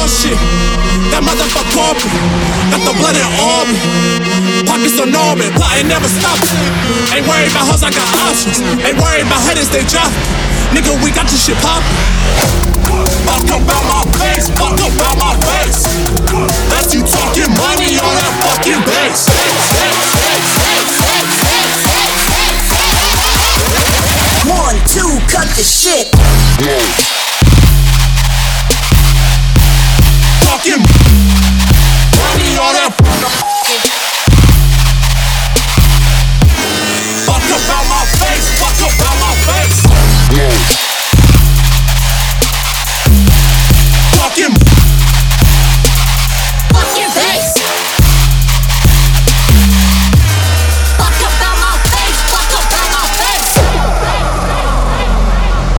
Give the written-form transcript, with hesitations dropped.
bullshit. That motherfucker corporate, got the blood in orbit. Pockets on orbit, plotting never stop. Ain't worried about hoes, I got options. Ain't worried about haters, they drop. Nigga, we got this shit poppin'.